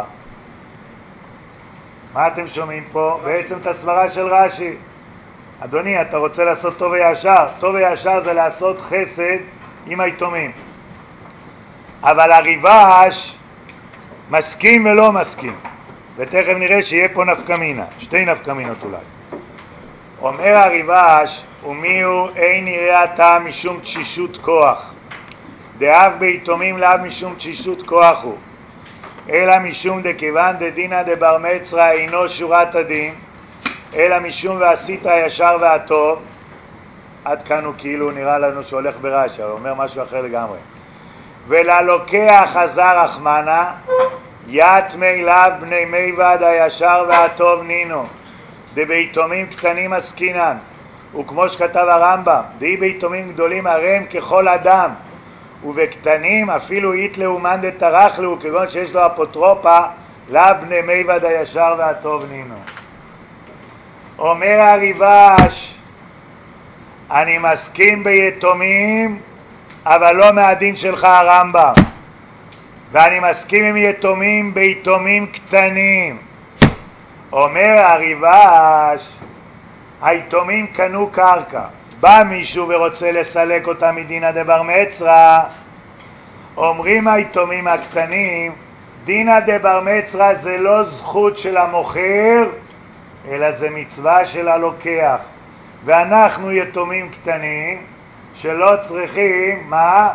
מה אתם שומעים פה? בעצם את הסברה של רש"י. אדוני, אתה רוצה לעשות טוב וישר, טוב וישר זה לעשות חסד עם היתומים, אבל הריב"ש מסכים ולא מסכים, ותכף נראה שיהיה פה נפקא מינה, שתי נפקא מינות אולי. אומר הריב"ש, ומי הוא אין נראה הטעם משום תשישות כוח, דאב ביתומים לאב משום תשישות כוח הוא. אלא משום דכיוון דדינא דבר מצרא אינו שורת הדין, אלא משום ועשית הישר והטוב. עד כאן הוא כאילו נראה לנו שהולך ברש"י, הוא אומר משהו אחר לגמרי. וללוקח חזר רחמנה, יתמי לאו בני מיבד הישר והטוב נינו, דביתומים קטנים עסקינן, וכמו שכתב הרמב"ם, די ביתומים גדולים הרי הם ככל אדם, ובקטנים אפילו יתלאו מאן דטרחלו, כגון שיש לו אפוטרופה, לאו בני מיבד הישר והטוב נינו. אומר הריב"ש, אני מסכים ביתומים, אבל לא מהדין שלך הרמב"ם, ואני מסכים עם יתומים ביתומים קטנים. אומר הריב"ש, היתומים קנו קרקע, בא מישהו ורוצה לסלק אותם מדינא דבר מצרא, אומרים היתומים הקטנים, דינא דבר מצרא זה לא זכות של המוכר, אלא זה מצווה של הלוקח, ואנחנו יתומים קטנים שלא צריכים, מה?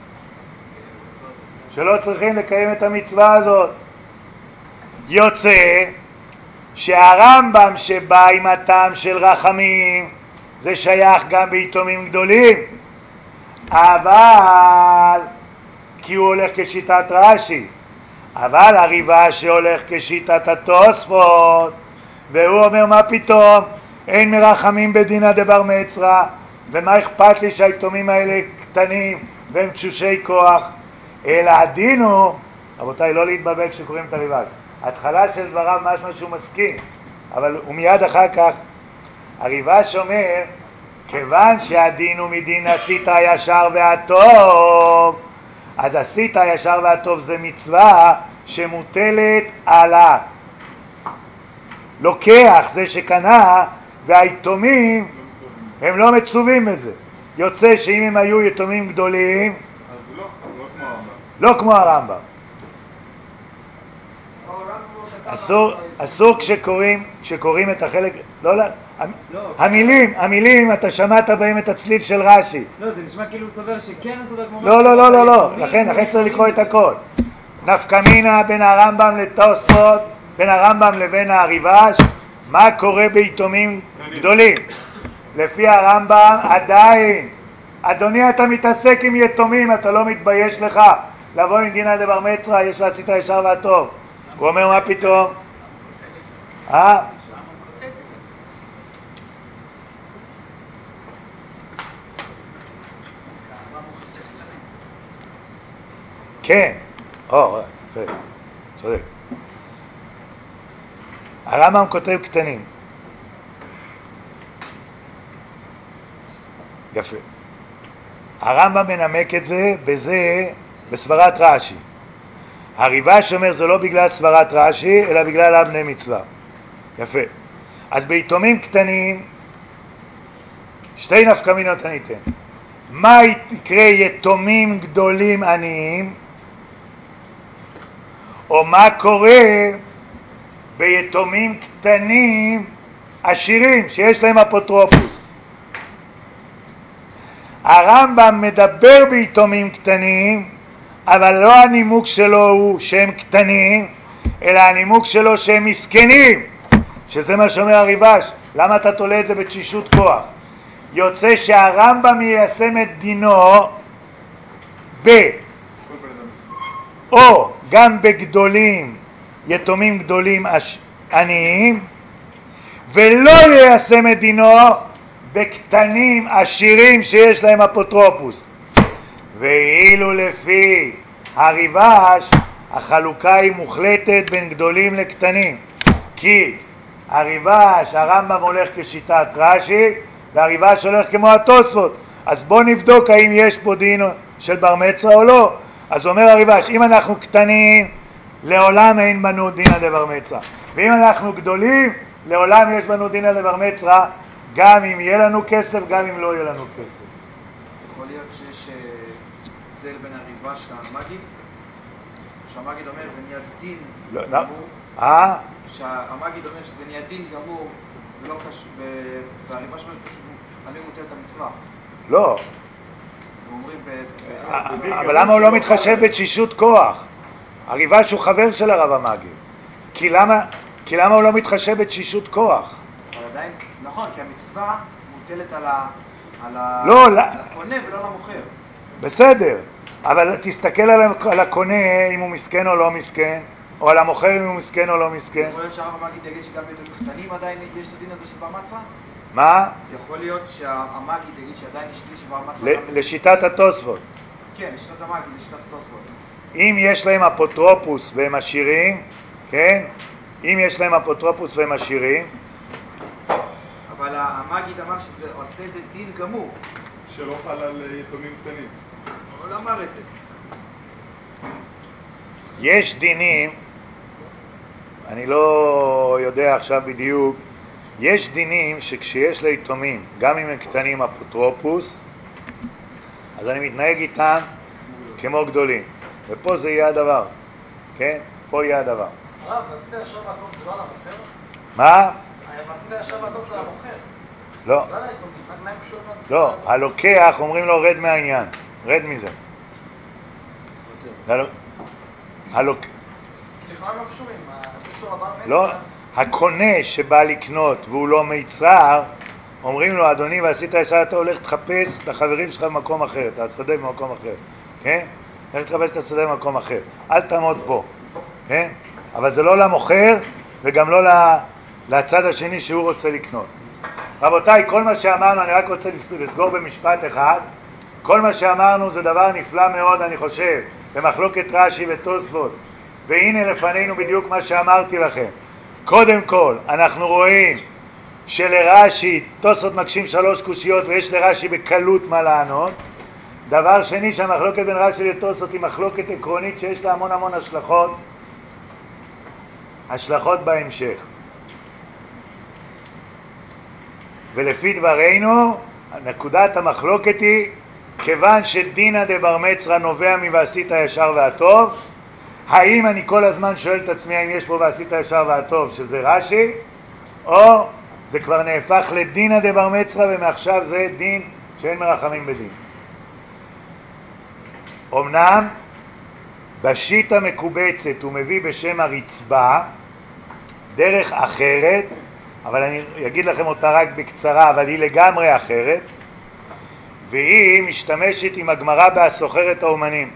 שלא צריכים לקיים את המצווה הזאת. יוצא שהרמב"ם שבא עם הטעם של רחמים זה שייך גם ביתומים גדולים, אבל כי הוא הולך כשיטת רש"י, אבל הריב"ש שהולך כשיטת התוספות, והוא אומר מה פתאום, אין מרחמים בדינא דבר מצרא, ומה אכפת לי שהיתומים האלה קטנים והם תשושי כוח, אלא הדין הוא, רבותיי, לא להתבלבל כשקוראים את הריב"ש, התחלה של דבריו משהו שהוא מסכים, אבל הוא מיד אחר כך הריב"ש אומר, כיוון שהדין הוא מדין עשית הישר והטוב, אז עשית הישר והטוב זה מצווה שמוטלת על הלוקח, זה שקנה, והיתומים הם לא מצווים בזה. יוצא שאם הם היו יתומים גדולים, אז לא, לא כמו הרמב"ם. לא כמו הרמב"ם. אסור, אסור כשקוראים, כשקוראים את החלק, לא, לא, המילים, המילים, אתה שמעת בהם את הצליל של רש"י. לא, זה נשמע כאילו הוא סובר שכן הוא סובר כמו... לא, לא, לא, לא, לא, לכן, לכן צריך לקרוא את הכל. נפקא מינה בין הרמב"ם לתוספות, בין הרמב"ם לבין הריב"ש, מה קורה ביתומים גדולים? לפי הרמב"ם עדיין, אדוני אתה מתעסק עם יתומים, אתה לא מתבייש לך לבוא עם דינא דבר מצרא, יש ועשית הישר והטוב. הוא אומר מה פתאום? אה? כן, או, יפה, צודק. הרמב"ם כותב קטנים. יפה. הרמב"ם מנמק את זה בזה, בסברת רש"י. הריב"ש אומר זה לא בגלל סברת רש"י, אלא בגלל אבני מצווה. יפה. אז ביתומים קטנים, שתי נפקא מינות אני אתן. מה יקרה יתומים גדולים עניים, או מה קורה ביתומים קטנים עשירים שיש להם אפוטרופוס. הרמב"ם מדבר ביתומים קטנים, אבל לא הנימוק שלו הוא שהם קטנים, אלא הנימוק שלו שהם מסכנים, שזה מה שאומר הריב"ש. למה אתה תולה את זה בתשישות כוח? יוצא שהרמב"ם יישם את דינו ב או גם בגדולים, יתומים גדולים עניים, ולא יישם את דינו בקטנים עשירים שיש להם אפוטרופוס. ואילו לפי הריב"ש החלוקה היא מוחלטת בין גדולים לקטנים, כי הריב"ש, הרמב"ם הולך כשיטת רש"י והריב"ש הולך כמו התוספות. אז בוא נבדוק האם יש פה דין של בר מצרא או לא. אז אומר הריב"ש, אם אנחנו קטנים לעולם אין בנו דינא דבר מצרא, ואם אנחנו גדולים לעולם יש בנו דינא דבר מצרא, גם אם יהיה לנו כסף גם אם לא יהיה לנו כסף. יכול להיות שיש הבדל בין הריב"ש והמגיד, שהמגיד אומר זה נהיה דין גמור, אה? שהמגיד אומר שזה נהיה דין גמור ולא קשור, והריב"ש אומר פשוט אני מוטל את המצווה. לא, אבל למה הוא לא מתחשב בתשישות כוח? הריב"ש הוא חבר של הרב המגיד. כי למה, כי למה הוא לא מתחשב בתשישות כוח? אבל עדיין, נכון, כי המצווה מוטלת על, ה, על, ה, לא, על לא. הקונה ולא למוכר. בסדר, אבל תסתכל על, על הקונה אם הוא מסכן או לא מסכן, או על המוכר אם הוא מסכן או לא מסכן. יכול להיות שהרב המגיד יגיד שגם ביותר קטנים עדיין יש את הדין הזה של בר מצווה? מה? יכול להיות שהמגיד יגיד שעדיין יש דין של בר מצווה? ל- לשיטת התוספות. כן, לשיטת המגיד, לשיטת התוספות. אם יש להם אפוטרופוס והם עשירים, כן? אם יש להם אפוטרופוס והם עשירים, אבל המגיד אמר שזה עושה את זה דין גמור. שלא חל על יתומים קטנים. הוא לא אמר את זה. יש דינים, אני לא יודע עכשיו בדיוק, יש דינים שכשיש ליתומים, גם אם הם קטנים אפוטרופוס, אז אני מתנהג איתם כמו גדולים. ופה זה יהיה הדבר, כן? פה יהיה הדבר. הרב, ועשית ישר והטוב זה לא על המוכר? מה? ועשית ישר והטוב זה על המוכר. לא. לא על היתומים, מה הם קשורים? לא, הלוקח אומרים לו רד מהעניין, רד מזה. הלוק... לפעמים לא קשורים, עשי שור הבא מצווה. לא, הקונה שבא לקנות והוא לא מיצר, אומרים לו, אדוני, ועשית ישר אתה הולך תחפש את החברים שלך במקום אחר, את השדה במקום אחר, כן? הולך תחפש את השדה במקום אחר, אל תעמוד פה, כן? אבל זה לא למוכר וגם לא לצד השני שהוא רוצה לקנות. רבותיי, כל מה שאמרנו, אני רק רוצה לסגור במשפט אחד, כל מה שאמרנו זה דבר נפלא מאוד, אני חושב, במחלוקת רש"י ותוספות, והנה לפנינו בדיוק מה שאמרתי לכם. קודם כל, אנחנו רואים שלרש"י, תוספות מקשים שלוש קושיות ויש לרש"י בקלות מה לענות. דבר שני, שהמחלוקת בין רש"י לתוספות היא מחלוקת עקרונית שיש לה המון המון השלכות, השלכות בהמשך. ולפי דברינו, נקודת המחלוקת היא, כיוון שדינא דבר מצווה נובע מ"ועשית הישר והטוב", האם אני כל הזמן שואל את עצמי האם יש פה "ועשית הישר והטוב" שזה רש"י, או זה כבר נהפך לדינא דבר מצווה ומעכשיו זה דין שאין מרחמים בדין. אמנם בשיטה מקובצת הוא מביא בשם הרצבה דרך אחרת, אבל אני אגיד לכם אותה רק בקצרה, אבל היא לגמרי אחרת, והיא משתמשת עם הגמרא בהסוחרת האומנים.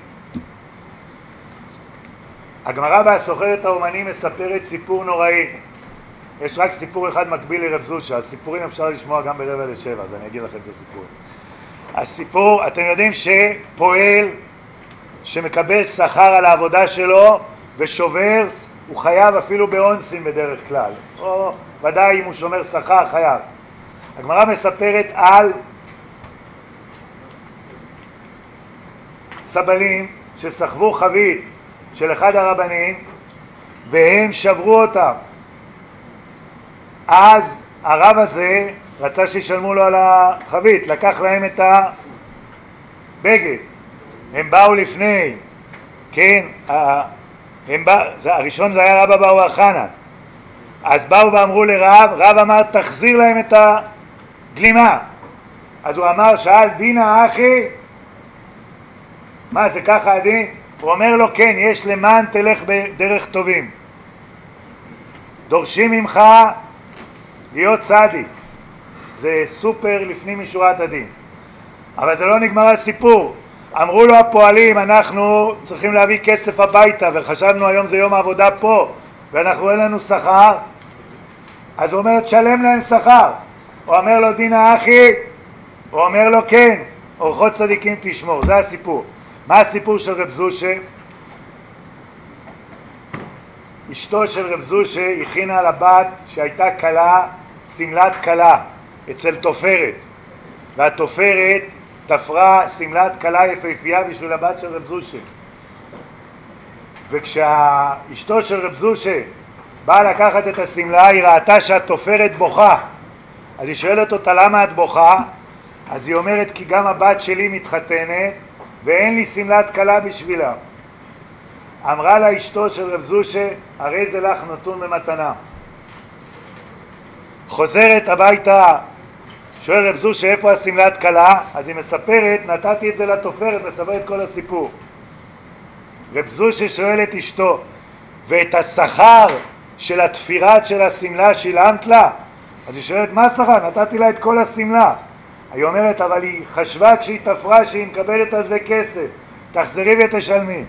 הגמרא בהסוחרת האומנים מספרת סיפור נוראי. יש רק סיפור אחד מקביל לרב זושה, הסיפורים אפשר לשמוע גם ברבע לשבע, אז אני אגיד לכם את הסיפורים. הסיפור, אתם יודעים שפועל שמקבל שכר על העבודה שלו ושובר, הוא חייב אפילו באונסין בדרך כלל, או ודאי אם הוא שומר שכר חייב. הגמרא מספרת על סבלים שסחבו חבית של אחד הרבנים והם שברו אותם. אז הרב הזה רצה שישלמו לו על החבית, לקח להם את הבגד. הם באו לפני, כן, הם בא, זה, הראשון זה היה רבא בר חנן. אז באו ואמרו לרב, רב אמר תחזיר להם את הגלימה. אז הוא אמר, שאל דינא אחי, מה זה ככה הדין? הוא אומר לו כן, יש למען תלך בדרך טובים, דורשים ממך להיות צדיק, זה סופר לפנים משורת הדין. אבל זה לא נגמר הסיפור. אמרו לו הפועלים, אנחנו צריכים להביא כסף הביתה וחשבנו היום זה יום העבודה פה ואנחנו אין לנו שכר. אז הוא אומר תשלם להם שכר. הוא אומר לו דינא אחי, הוא אומר לו כן, אורחות צדיקים תשמור. זה הסיפור. מה הסיפור של רב זושה? אשתו של רב זושה הכינה לבת שהייתה קלה סמלת קלה אצל תופרת, והתופרת תפרה סמלת קלה יפהפייה בשביל הבת של רב זושה. וכשאשתו של רב זושה באה לקחת את הסמלה, היא ראתה שהתופרת בוכה. אז היא שואלת אותה למה את בוכה? אז היא אומרת כי גם הבת שלי מתחתנת ואין לי סמלת קלה בשבילה. אמרה לה אשתו של רב זושה, הרי זה לך נתון במתנה. חוזרת הביתה, שואל רב זושה איפה הסמלת קלה? אז היא מספרת, נתתי את זה לתופרת, מספרת כל הסיפור. רב זושה שואל את אשתו, ואת השכר של התפירת של הסמלה שילמת לה? אז היא שואלת, מה השכר? נתתי לה את כל הסמלה. היא אומרת, אבל היא חשבה כשהיא תפרה שהיא מקבלת על זה כסף, תחזרי ותשלמי.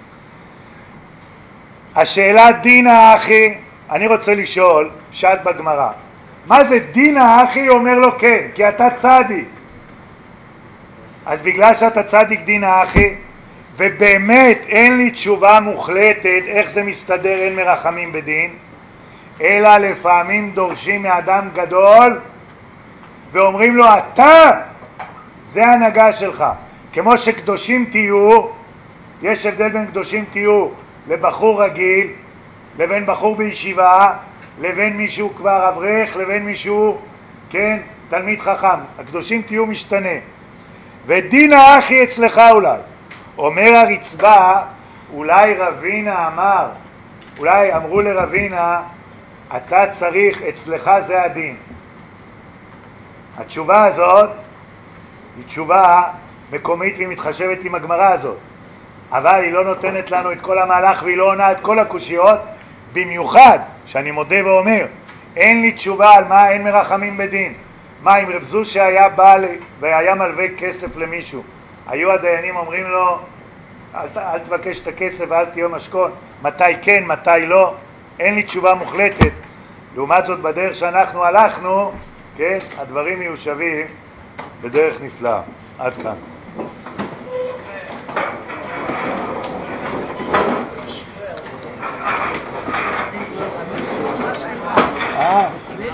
השאלה דינה אחי, אני רוצה לשאול, פשט בגמרא, מה זה דינה אחי? אומר לו כן, כי אתה צדיק. אז בגלל שאתה צדיק דינה אחי, ובאמת אין לי תשובה מוחלטת איך זה מסתדר אין מרחמים בדין, אלא לפעמים דורשים מאדם גדול ואומרים לו אתה, זה ההנהגה שלך. כמו שקדושים תהיו, יש הבדל בין קדושים תהיו לבחור רגיל, לבין בחור בישיבה, לבין מישהו כבר אברך, לבין מישהו, כן, תלמיד חכם. הקדושים תהיו משתנה. ודין האחי אצלך אולי. אומר הרצבה, אולי רבינה אמר, אולי אמרו לרבינה, אתה צריך, אצלך זה הדין. התשובה הזאת היא תשובה מקומית והיא מתחשבת עם הגמרא הזאת, אבל היא לא נותנת לנו את כל המהלך והיא לא עונה את כל הקושיות, במיוחד שאני מודה ואומר, אין לי תשובה על מה אין מרחמים בדין. מה אם רב זושה היה בא והיה מלווה כסף למישהו, היו הדיינים אומרים לו אל, אל תבקש את הכסף ואל תהיה משכון, מתי כן מתי לא? אין לי תשובה מוחלטת. לעומת זאת בדרך שאנחנו הלכנו, כן, הדברים מיושבים בדרך נפלאה. עד כאן. אה,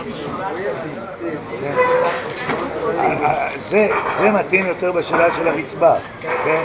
זה, זה מתאים יותר בשאלה של הרצבה, כן?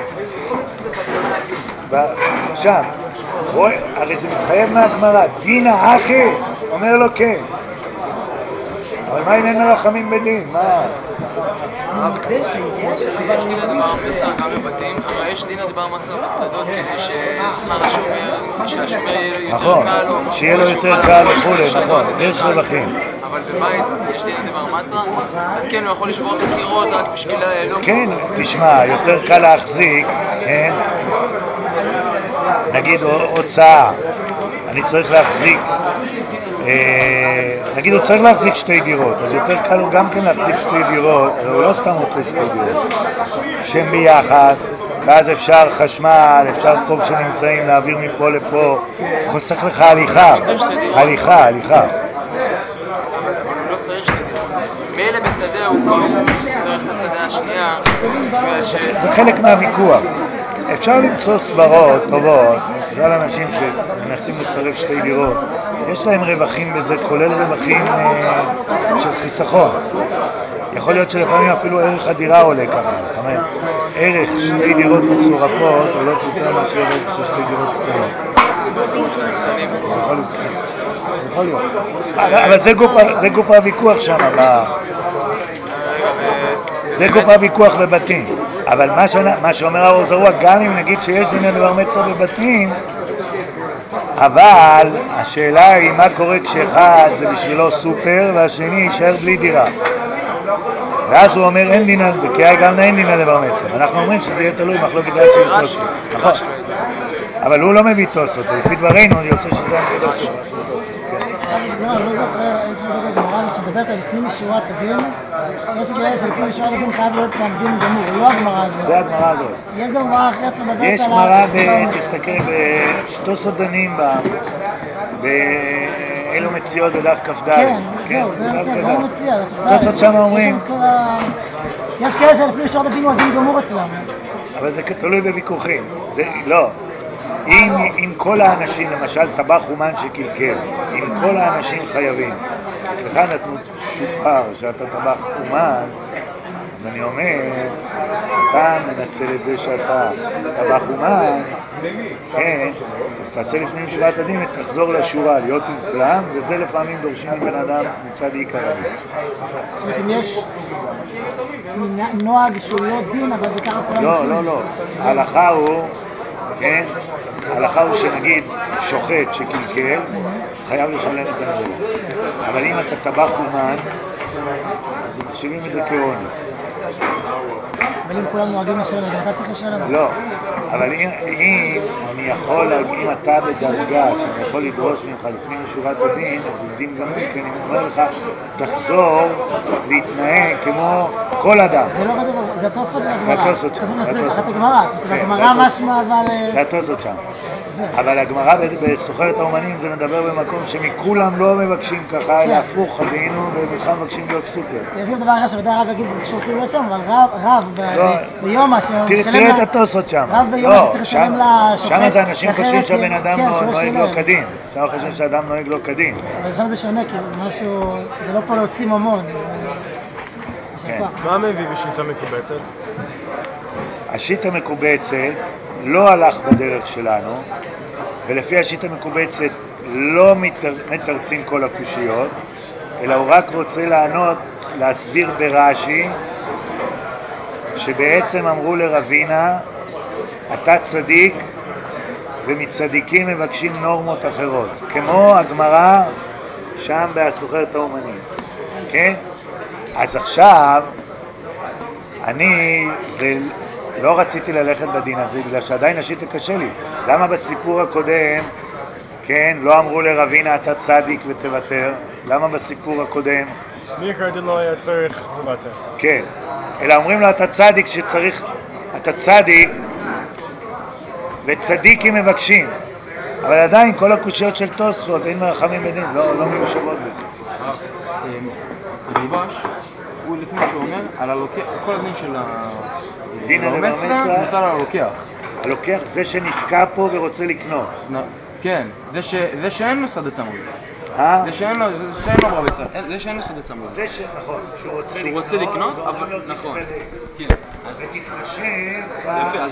שם, הרי זה מתחייב מהגמרא, דינה אחי, אומר לו כן. אבל מה אם אין מרחמים בדין? מה? יש דין הדבר מצה גם בבתים, אבל יש דין הדבר מצה בשדות כדי שזמן השומר, שהשומר יהיה יותר נכון, קל או שיהיה לו יותר קל וכולי, נכון, יש רווחים. אבל בבית יש דין הדבר מצה, אז כן, הוא יכול לשבור את הקירות רק בשביל לא... כן, תשמע, יותר קל להחזיק, כן? נגיד הוצאה, אני צריך להחזיק, נגיד הוא צריך להחזיק שתי דירות, אז יותר קל לו גם כן להחזיק שתי דירות, הוא לא סתם רוצה שתי דירות, שהם ביחד, ואז אפשר חשמל, אפשר פה כשנמצאים להעביר מפה לפה, חוסך לך הליכה, הליכה, הליכה. אבל הוא לא צריך שתי דירות. מילא בשדה הוא צריך את השדה השנייה, זה חלק מהוויכוח. אפשר למצוא סברות טובות, בגלל אנשים שמנסים לצרף שתי דירות, יש להם רווחים בזה, כולל רווחים אה, של חיסכון. יכול להיות שלפעמים אפילו ערך הדירה עולה ככה, זאת אומרת, ערך שתי דירות מצורפות עולה יותר מאשר ערך של שתי דירות קטנות. יכול להיות. אבל זה גוף הוויכוח שם, זה גוף הוויכוח בבתים. אבל מה, ש... מה שאומר האור זרוע, גם אם נגיד שיש דיני דבר מצה בבתים, אבל השאלה היא מה קורה כשאחד זה בשבילו סופר והשני יישאר בלי דירה. ואז הוא אומר אין דינה, וכי גם אין דינה דבר מצה. אנחנו אומרים שזה יהיה תלוי מחלוקת דעה של תוספות. נכון. אבל הוא לא מביא תוספות, לפי דברינו אני רוצה שזה הנקודה שלו. לא, אני לא זוכר איפה זה בגמרא הזאת שמדברת על לפנים משורת הדין, שיש כאלה שלפנים משורת הדין חייב להיות סתם דין גמור, לא הגמרא הזאת. זה הגמרא הזאת. יש גם גמרא אחרת שמדברת על... יש גמרא, תסתכל, בשתוסו דנים בה, באלו מציאות בדף כ"ד. כן, זהו, זה לא מציע, תוספות שם אומרים... שיש כאלה שלפנים משורת הדין הוא הדין גמור אצלם. אבל זה תלוי בוויכוחים. לא. אם, אם כל האנשים, למשל טבח אומן שקלקל, אם כל האנשים חייבים, לך נתנו שופר שאתה טבח אומן, אז אני אומר, אתה מנצל את זה שאתה טבח אומן, כן, אז תעשה לפנים משורת הדין ותחזור לשורה, להיות עם כולם, וזה לפעמים דורשים מבן אדם מצד עיקר הדין. זאת אומרת, אם יש נוהג שהוא לא דין, אבל זה ככה כולם לא, עושים. לא, לא. ההלכה הוא, כן, ההלכה הוא שנגיד שוחט שקלקל, חייב לשלם את הנזק. אבל אם אתה טבח אומן, אז מחשיבים את זה כאונס. אבל אם כולם נוהגים לשלם, גם אתה צריך לשלם? לא, אבל אם, אם אני יכול, אם אתה בדרגה שאני יכול לדרוש ממך לפנים משורת הדין, אז זה דין גמור, כי אני אומר לך, תחזור להתנהג כמו כל אדם. זה לא כתוב, זה התוספות זה הגמרא. זה התוספות שם. אתה מסביר ככה את הגמרא, זאת אומרת, הגמרא משמע אבל... זה התוספות שם. אבל הגמרא בסוחרת האומנים זה מדבר במקום שמכולם לא מבקשים ככה, אלא הפוך, חווינו, וממך מבקשים להיות סופר. יש גם דבר אחר שבדי הרב יגיד ששולחים לו שם, אבל רב ביומא שמשלם... תראה את התוספות שם. רב ביומא שצריך לשלם לשופט... שם זה אנשים חושבים שהבן אדם נוהג לא כדין. שם חושבים שהאדם נוהג לא כדין. אבל שם זה שונה, כי משהו... זה לא פה להוציא ממון. מה מביא בשיטה מקובצת? השיטה מקובצת לא הלך בדרך שלנו, ולפי השיטה מקובצת לא מתרצים כל הקושיות, אלא הוא רק רוצה לענות, להסביר ברש"י, שבעצם אמרו לרבינה, אתה צדיק, ומצדיקים מבקשים נורמות אחרות, כמו הגמרא שם בסוחרת האומנים, כן? אז עכשיו, אני, זה, לא רציתי ללכת בדין הזה, בגלל שעדיין השיטה קשה לי. למה בסיפור הקודם, כן, לא אמרו לרבינה, אתה צדיק ותוותר? למה בסיפור הקודם? מי יקר דין לא היה צריך לוותר? כן, אלא אומרים לו, אתה צדיק שצריך, אתה צדיק, וצדיקים מבקשים. אבל עדיין כל הקושיות של תוספות, אין מרחמים בדין, לא, לא מיושבות בזה. הריבש, הוא לפני שהוא אומר, על הלוקח, כל הדין של דין המצרה, מוטל על הלוקח. הלוקח זה שנתקע פה ורוצה לקנות. כן, זה שאין לו שדה צמוד. אה? זה שאין לו, זה שאין לו ברבי צמוד. זה שאין לו שדה צמוד. זה שנכון, שהוא רוצה לקנות, אבל נכון. כן. ותתחשב... יפה,